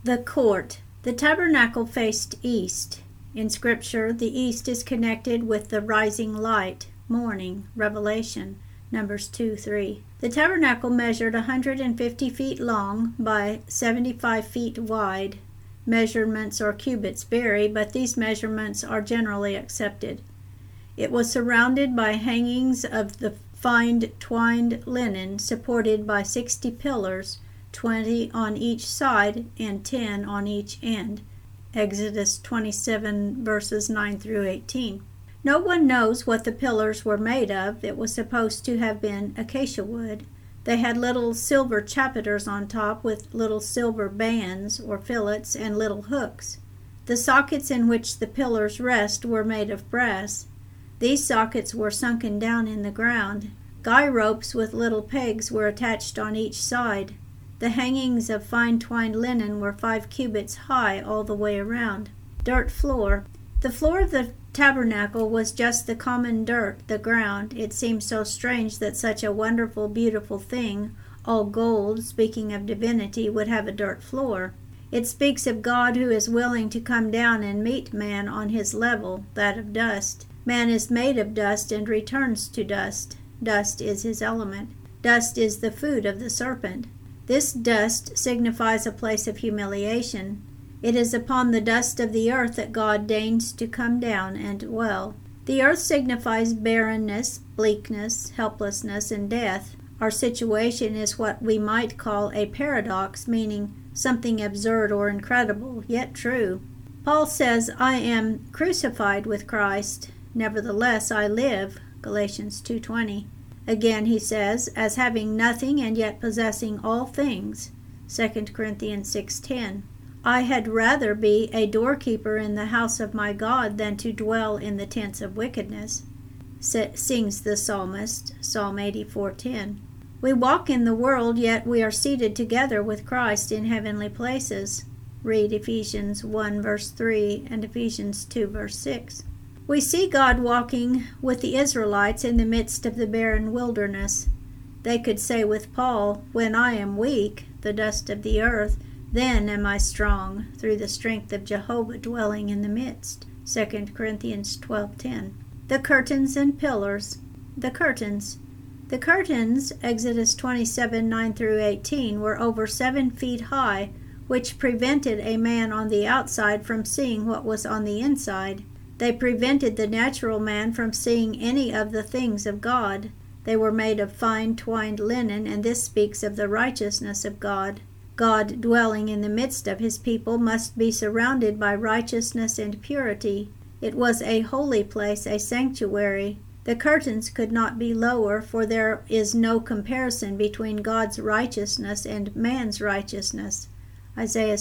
The court. The tabernacle faced east. In Scripture, the east is connected with the rising light, morning, Revelation, Numbers 2:3. The tabernacle measured 150 feet long by 75 feet wide. Measurements or cubits vary, but these measurements are generally accepted. It was surrounded by hangings of the fine twined linen supported by 60 pillars, 20 on each side and 10 on each end. Exodus 27 verses 9 through 18. No one knows what the pillars were made of. It was supposed to have been acacia wood. They had little silver chapiters on top with little silver bands or fillets and little hooks. The sockets in which the pillars rest were made of brass. These sockets were sunken down in the ground. Guy ropes with little pegs were attached on each side. The hangings of fine twined linen were 5 cubits high all the way around. Dirt floor. The floor of the tabernacle was just the common dirt, the ground. It seemed so strange that such a wonderful, beautiful thing, all gold, speaking of divinity, would have a dirt floor. It speaks of God who is willing to come down and meet man on his level, that of dust. Man is made of dust and returns to dust. Dust is his element. Dust is the food of the serpent. This dust signifies a place of humiliation. It is upon the dust of the earth that God deigns to come down and dwell. The earth signifies barrenness, bleakness, helplessness, and death. Our situation is what we might call a paradox, meaning something absurd or incredible, yet true. Paul says, I am crucified with Christ. Nevertheless I live, Galatians 2:20. Again he says, as having nothing and yet possessing all things, 2 Corinthians 6:10. I had rather be a doorkeeper in the house of my God than to dwell in the tents of wickedness, sings the psalmist, Psalm 84:10. We walk in the world, yet we are seated together with Christ in heavenly places. Read Ephesians 1 verse 3 and Ephesians 2 verse 6. We see God walking with the Israelites in the midst of the barren wilderness. They could say with Paul, when I am weak, the dust of the earth, then am I strong, through the strength of Jehovah dwelling in the midst. 2 Corinthians 12:10. The curtains and pillars. The curtains. The curtains, Exodus 27, 9 through 18, were over 7 feet high, which prevented a man on the outside from seeing what was on the inside. They prevented the natural man from seeing any of the things of God. They were made of fine twined linen, and this speaks of the righteousness of God. God, dwelling in the midst of his people, must be surrounded by righteousness and purity. It was a holy place, a sanctuary. The curtains could not be lower, for there is no comparison between God's righteousness and man's righteousness. Isaiah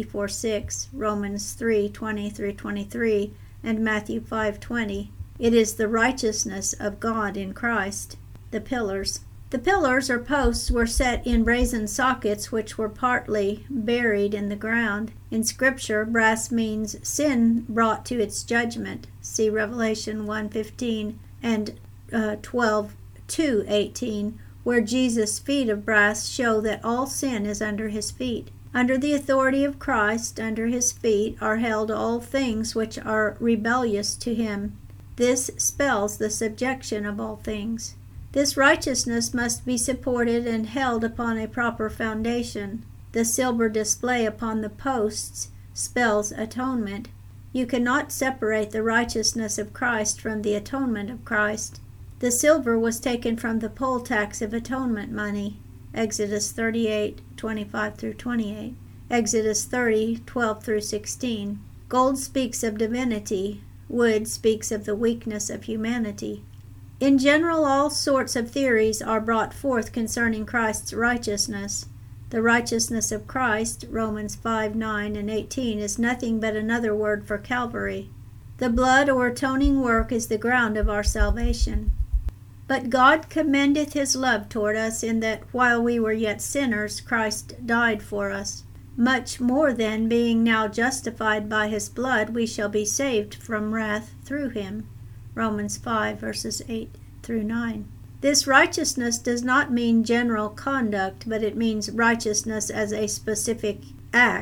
64:6, Romans 3:20 through 23, and Matthew 5:20. It is the righteousness of God in Christ. The pillars. The pillars or posts were set in brazen sockets which were partly buried in the ground. In Scripture, brass means sin brought to its judgment. See Revelation 1:15 and 12:2-18, where Jesus' feet of brass show that all sin is under his feet. Under the authority of Christ, under his feet, are held all things which are rebellious to him. This spells the subjection of all things. This righteousness must be supported and held upon a proper foundation. The silver display upon the posts spells atonement. You cannot separate the righteousness of Christ from the atonement of Christ. The silver was taken from the poll tax of atonement money. Exodus 38:25 through 28. Exodus 30:12 through 16. Gold speaks of divinity. Wood speaks of the weakness of humanity. In general, all sorts of theories are brought forth concerning Christ's righteousness. The righteousness of Christ, Romans 5:9 and 18, is nothing but another word for Calvary. The blood or atoning work is the ground of our salvation. But God commendeth his love toward us, in that while we were yet sinners, Christ died for us. Much more then, being now justified by his blood, we shall be saved from wrath through him. Romans 5 verses 8 through 9. This righteousness does not mean general conduct, but it means righteousness as a specific act.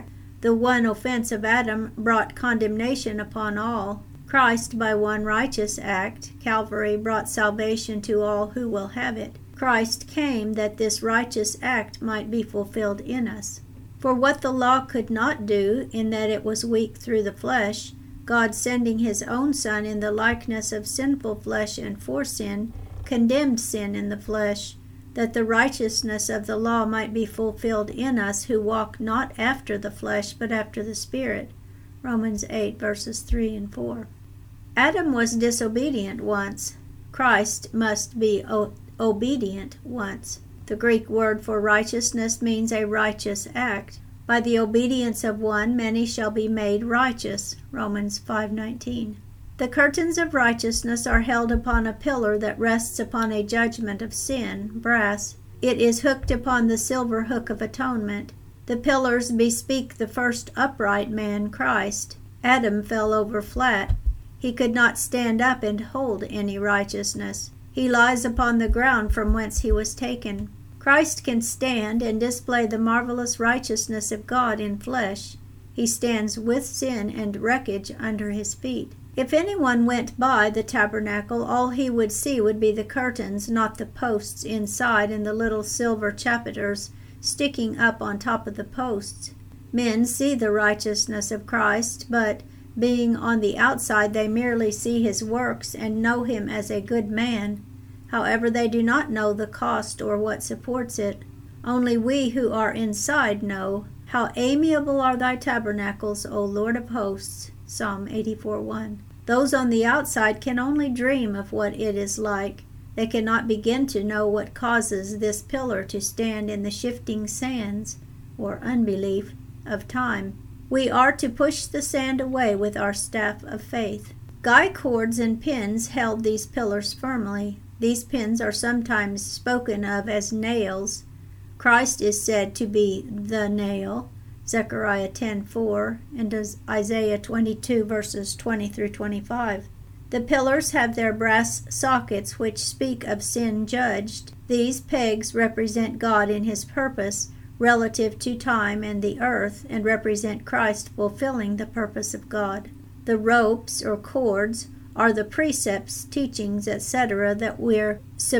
The one offense of Adam brought condemnation upon all. Christ, by one righteous act, Calvary, brought salvation to all who will have it. Christ came that this righteous act might be fulfilled in us. For what the law could not do, in that it was weak through the flesh, God, sending his own Son in the likeness of sinful flesh and for sin, condemned sin in the flesh, that the righteousness of the law might be fulfilled in us who walk not after the flesh but after the Spirit. Romans 8, verses 3 and 4. Adam was disobedient once. Christ must be obedient once. The Greek word for righteousness means a righteous act. By the obedience of one, many shall be made righteous. Romans 5:19. The curtains of righteousness are held upon a pillar that rests upon a judgment of sin, brass. It is hooked upon the silver hook of atonement. The pillars bespeak the first upright man, Christ. Adam fell over flat. He could not stand up and hold any righteousness. He lies upon the ground from whence he was taken. Christ can stand and display the marvelous righteousness of God in flesh. He stands with sin and wreckage under his feet. If anyone went by the tabernacle, all he would see would be the curtains, not the posts inside and the little silver chapiters sticking up on top of the posts. Men see the righteousness of Christ, but being on the outside, they merely see his works and know him as a good man. However, they do not know the cost or what supports it. Only we who are inside know. How amiable are thy tabernacles, O Lord of hosts. Psalm 84:1. Those on the outside can only dream of what it is like. They cannot begin to know what causes this pillar to stand in the shifting sands, or unbelief, of time. We are to push the sand away with our staff of faith. Guy cords and pins held these pillars firmly. These pins are sometimes spoken of as nails. Christ is said to be the nail, Zechariah 10:4, and Isaiah 22, verses 20 through 25. The pillars have their brass sockets which speak of sin judged. These pegs represent God in his purpose relative to time and the earth, and represent Christ fulfilling the purpose of God. The ropes or cords are the precepts, teachings, etc. that were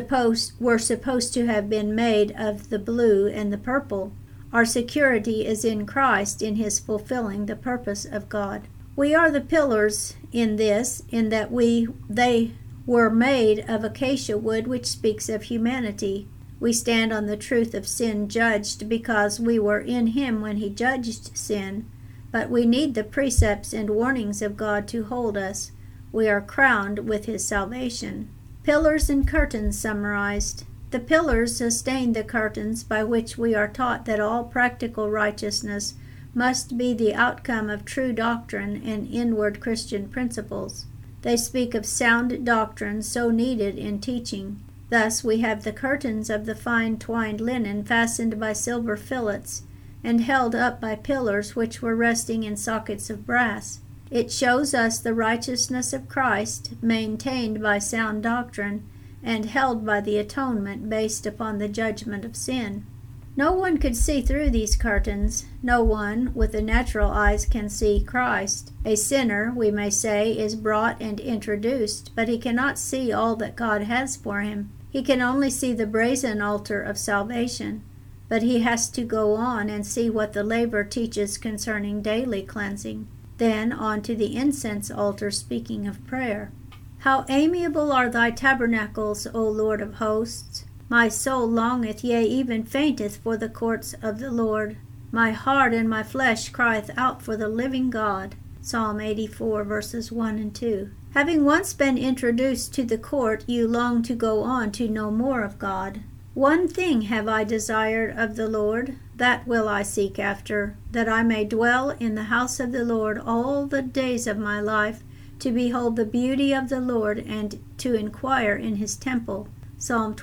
supposed to have been made of the blue and the purple. Our security is in Christ in his fulfilling the purpose of God. We are the pillars in this, in that they were made of acacia wood, which speaks of humanity. We stand on the truth of sin judged because we were in him when he judged sin, but we need the precepts and warnings of God to hold us. We are crowned with his salvation. Pillars and curtains summarized. The pillars sustain the curtains by which we are taught that all practical righteousness must be the outcome of true doctrine and inward Christian principles. They speak of sound doctrine so needed in teaching. Thus we have the curtains of the fine twined linen fastened by silver fillets and held up by pillars which were resting in sockets of brass. It shows us the righteousness of Christ, maintained by sound doctrine and held by the atonement based upon the judgment of sin. No one could see through these curtains. No one with the natural eyes can see Christ. A sinner, we may say, is brought and introduced, but he cannot see all that God has for him. He can only see the brazen altar of salvation, but he has to go on and see what the laver teaches concerning daily cleansing. Then on to the incense altar, speaking of prayer. How amiable are thy tabernacles, O Lord of hosts! My soul longeth, yea, even fainteth for the courts of the Lord. My heart and my flesh crieth out for the living God. Psalm 84, verses 1 and 2. Having once been introduced to the court, you long to go on to know more of God. One thing have I desired of the Lord, that will I seek after, that I may dwell in the house of the Lord all the days of my life, to behold the beauty of the Lord and to inquire in his temple. Psalm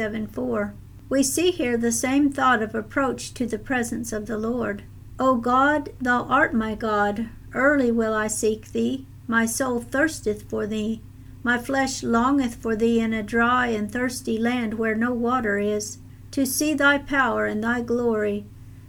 27:4. We see here the same thought of approach to the presence of the Lord. O God, thou art my God, early will I seek thee. My soul thirsteth for thee. My flesh longeth for thee in a dry and thirsty land where no water is, to see thy power and thy glory,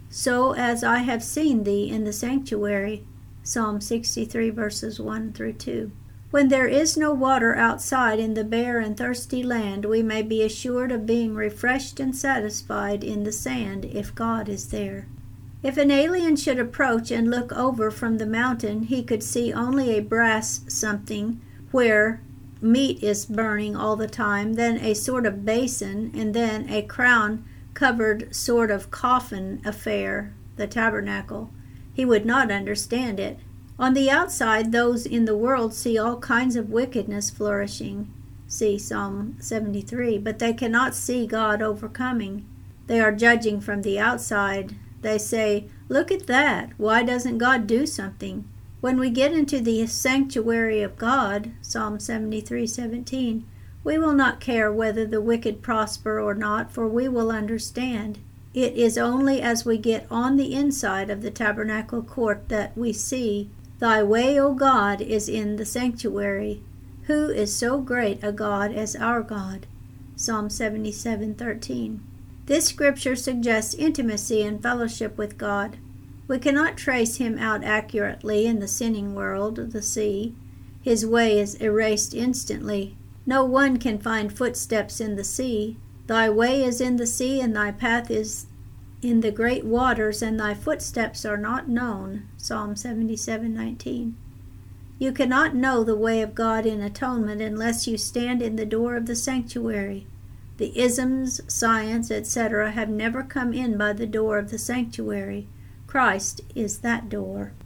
so as I have seen thee in the sanctuary. Psalm 63 verses 1 through 2. When there is no water outside in the bare and thirsty land, we may be assured of being refreshed and satisfied in the sand if God is there. If an alien should approach and look over from the mountain, he could see only a brass something where meat is burning all the time, then a sort of basin, and then a crown-covered sort of coffin affair, the tabernacle. He would not understand it. On the outside, those in the world see all kinds of wickedness flourishing. See Psalm 73. But they cannot see God overcoming. They are judging from the outside. They say, "Look at that. Why doesn't God do something?" When we get into the sanctuary of God, Psalm 73:17, we will not care whether the wicked prosper or not, for we will understand. It is only as we get on the inside of the tabernacle court that we see, "Thy way, O God, is in the sanctuary. Who is so great a God as our God?" Psalm 77:13. This scripture suggests intimacy and fellowship with God. We cannot trace him out accurately in the sinning world, the sea. His way is erased instantly. No one can find footsteps in the sea. Thy way is in the sea, and thy path is in the great waters, and thy footsteps are not known. Psalm 77:19. You cannot know the way of God in atonement unless you stand in the door of the sanctuary. The isms, science, etc. have never come in by the door of the sanctuary. Christ is that door.